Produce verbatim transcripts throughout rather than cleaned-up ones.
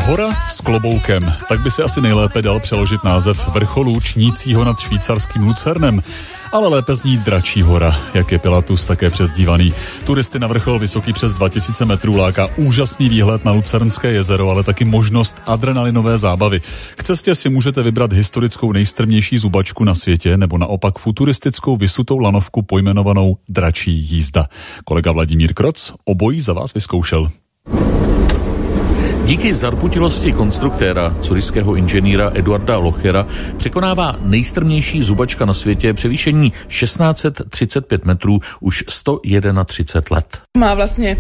Hora s kloboukem. Tak by se asi nejlépe dal přeložit název vrcholu čnícího nad švýcarským Lucernem. Ale lépe zní Dračí hora, jak je Pilatus také přezdívaný. Turisty na vrchol vysoký přes dva tisíce metrů láká úžasný výhled na Lucernské jezero, ale taky možnost adrenalinové zábavy. K cestě si můžete vybrat historickou nejstrmější zubačku na světě nebo naopak futuristickou vysutou lanovku pojmenovanou Dračí jízda. Kolega Vladimír Kroc obojí za vás vyzkoušel. Díky zarputilosti konstruktéra, curyského inženýra Eduarda Lochera, překonává nejstrmější zubačka na světě převýšení šestnáct set třicet pět metrů už sto třicet jedna let. Má vlastně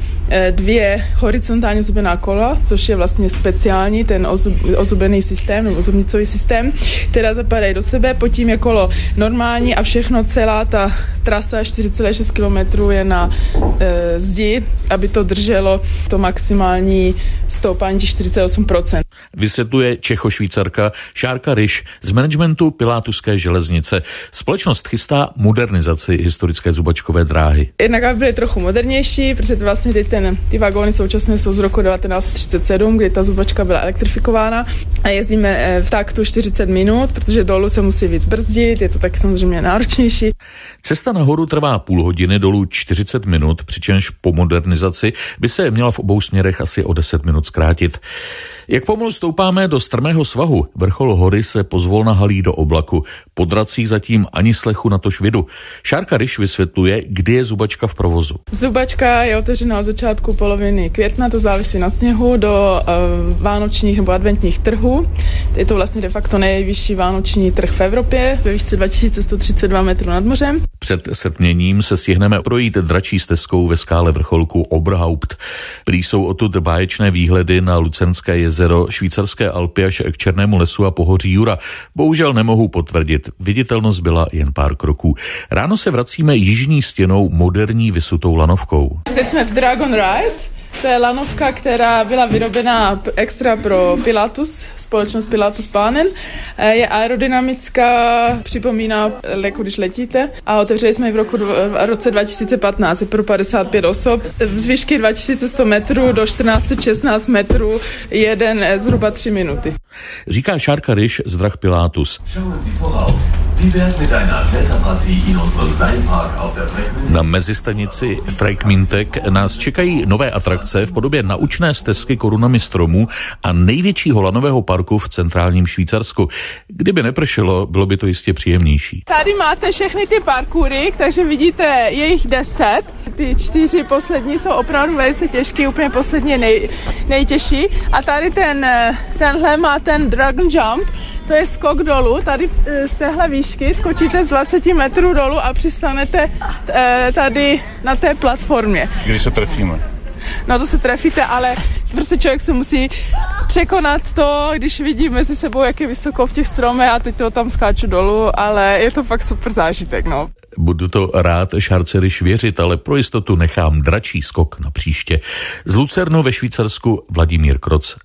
dvě horizontálně zubená kola, což je vlastně speciální ten ozub, ozubený systém nebo zubnicový systém, která zapadají do sebe, pod tím je kolo normální a všechno, celá ta trasa čtyři celá šest kilometrů je na e, zdi, aby to drželo to maximální stoupání čtyři celá osm procent. Vysvětluje Čecho-Švýcarka Šárka Ryš z managementu Pilátuské železnice. Společnost chystá modernizaci historické zubačkové dráhy. Jednak aby byly trochu modernější, protože vlastně ty, ten, ty vagóny současné jsou z roku devatenáct třicet sedm, kdy ta zubačka byla elektrifikována a jezdíme v taktu čtyřicet minut, protože dolů se musí víc brzdit, je to taky samozřejmě náročnější. Cesta nahoru trvá půl hodiny, dolů čtyřicet minut, přičemž po modernizaci by se měla v obou směrech asi o deset minut zkrátit. Jak pomalu stoupáme do strmého svahu, vrchol hory se pozvolna halí do oblaku. Po dracích zatím ani slechu natož vidu. Šárka Ryš vysvětluje, kdy je zubačka v provozu. Zubačka je otevřená od začátku poloviny května, to závisí na sněhu, do uh, vánočních nebo adventních trhů. Je to vlastně de facto nejvyšší vánoční trh v Evropě, ve výšce dva tisíce sto třicet dva metrů nad mořem. Před setměním se stihneme projít dračí stezkou ve skále vrcholku Oberhaupt. Prý jsou odtud báječné výhledy na Lucernské jezero, švýcarské Alpy až k Černému lesu a pohoří Jura. Bohužel nemohu potvrdit, viditelnost byla jen pár kroků. Ráno se vracíme jižní stěnou moderní vysutou lanovkou. Teď jsme v Dragon Ride. To je lanovka, která byla vyrobená extra pro Pilatus, společnost Pilatus Bahnen. Je aerodynamická, připomíná, jako když letíte. A otevřeli jsme ji v roku, v roce dva tisíce patnáct, je pro padesát pět osob. Z výšky dva tisíce sto metrů do čtrnáct set šestnáct metrů, jeden zhruba tři minuty. Říká Šárka Ryš z drah Pilatus. Na mezistanici Freikmintek nás čekají nové atrakce v podobě naučné stezky korunami stromů a největšího lanového parku v centrálním Švýcarsku. Kdyby nepršelo, bylo by to jistě příjemnější. Tady máte všechny ty parkoury, takže vidíte, je jich deset. Ty čtyři poslední jsou opravdu velice těžké, úplně poslední nej, nejtěžší. A tady ten, tenhle má ten Dragon Jump, to je skok dolů, tady z téhle výšky skočíte z dvacet metrů dolů a přistanete tady na té platformě. Když se trefíme? No to se trefíte, ale prostě člověk se musí překonat to, když vidí mezi sebou, jak je vysoko v těch stromech a teď to tam skáču dolů, ale je to fakt super zážitek, no. Budu to rád Šárce Ryš věřit, ale pro jistotu nechám dračí skok na příště. Z Lucernu ve Švýcarsku Vladimír Kroc.